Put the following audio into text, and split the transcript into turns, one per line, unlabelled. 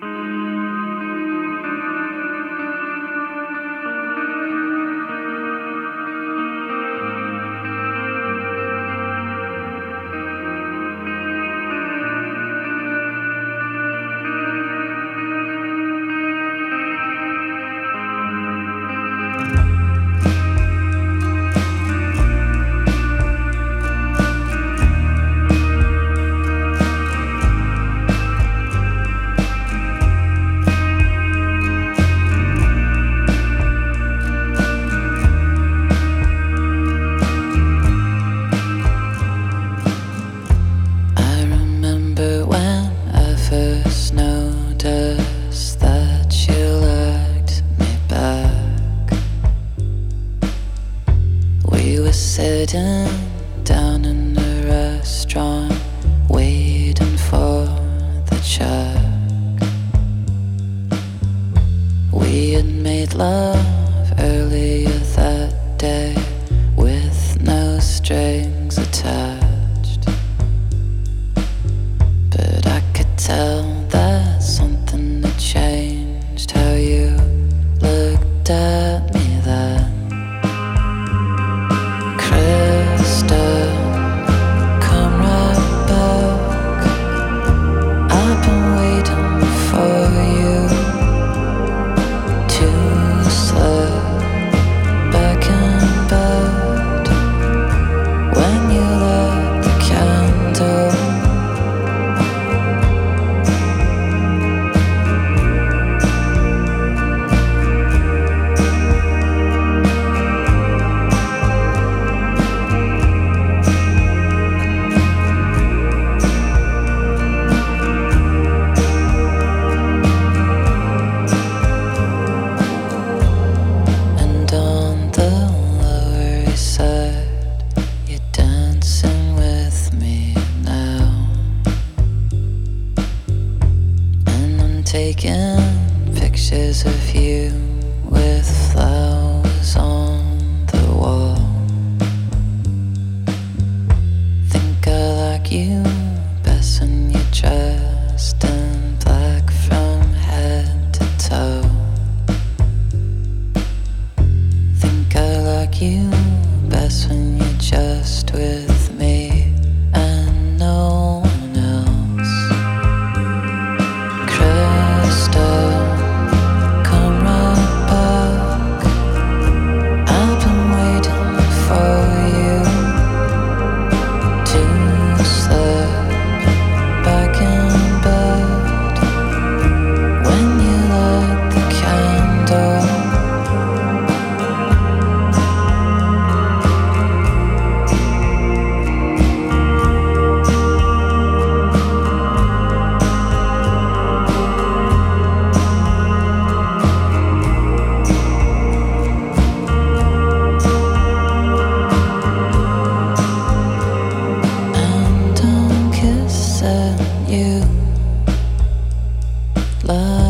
Sitting down in a restaurant, waiting for the check. We had made love earlier that day with no strings attached, but I could tell that something had changed. How you looked at me then. Come right back. I've been waiting for you to slip back in bed when you lit the candle. Taking pictures of you with flowers on the wall. Think I like you best when you're dressed in black from head to toe. Think I like you best when you're just with me and no one else. Come right back. I've been waiting for you to slip back in bed when you light the candle. And I'm kissing you, love.